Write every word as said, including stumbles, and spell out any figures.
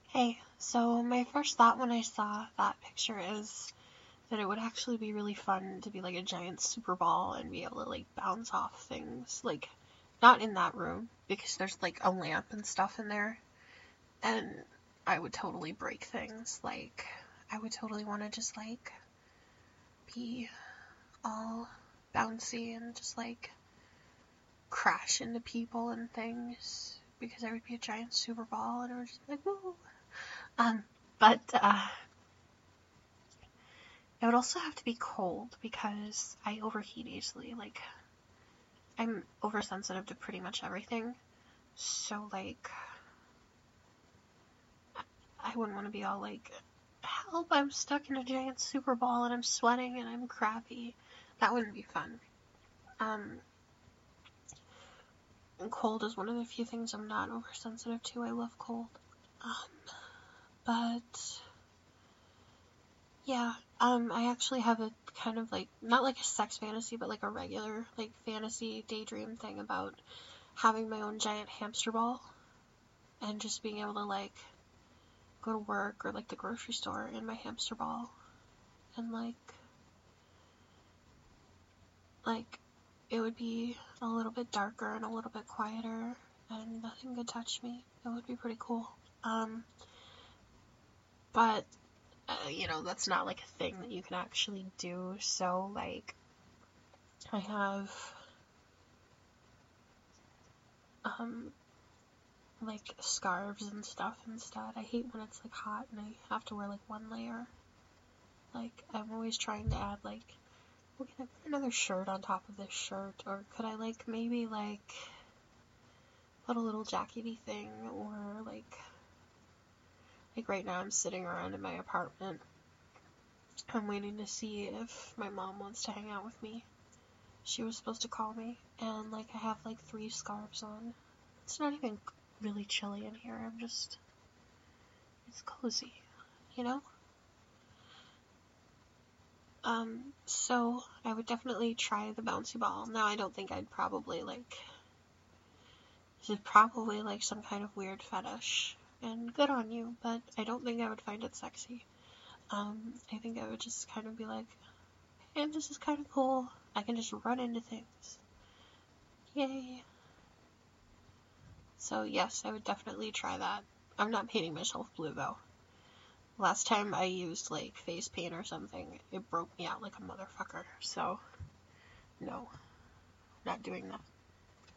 Hey, so my first thought when I saw that picture is that it would actually be really fun to be like a giant super ball and be able to like bounce off things. Like, not in that room, because there's like a lamp and stuff in there, and I would totally break things. Like, I would totally want to just like be all bouncy and just like crash into people and things because I would be a giant super ball and I would just be like, woo. Um, but, uh, it would also have to be cold because I overheat easily. Like, I'm oversensitive to pretty much everything. So, like, I wouldn't want to be all like, help, I'm stuck in a giant super ball and I'm sweating and I'm crappy. That wouldn't be fun. Um, and cold is one of the few things I'm not oversensitive to. I love cold. Um, but yeah, um, I actually have a kind of like, not like a sex fantasy, but like a regular, like, fantasy daydream thing about having my own giant hamster ball and just being able to like go to work or like the grocery store in my hamster ball and like, like, it would be a little bit darker and a little bit quieter and nothing could touch me. It would be pretty cool. Um, but uh, you know, that's not like a thing that you can actually do. So like, I have um like scarves and stuff instead. I hate when it's like hot and I have to wear like one layer. Like, I'm always trying to add like, well, can I put another shirt on top of this shirt, or could I like maybe like put a little jackety thing, or like like right now I'm sitting around in my apartment. I'm waiting to see if my mom wants to hang out with me. She was supposed to call me, and like I have like three scarves on. It's not even really chilly in here. I'm just, it's cozy, you know? Um, so I would definitely try the bouncy ball. Now I don't think I'd probably like, this is probably like some kind of weird fetish, and good on you, but I don't think I would find it sexy. Um, I think I would just kind of be like, hey, this is kind of cool. I can just run into things. Yay. So yes, I would definitely try that. I'm not painting myself blue though. Last time I used like face paint or something, it broke me out like a motherfucker. So no, not doing that.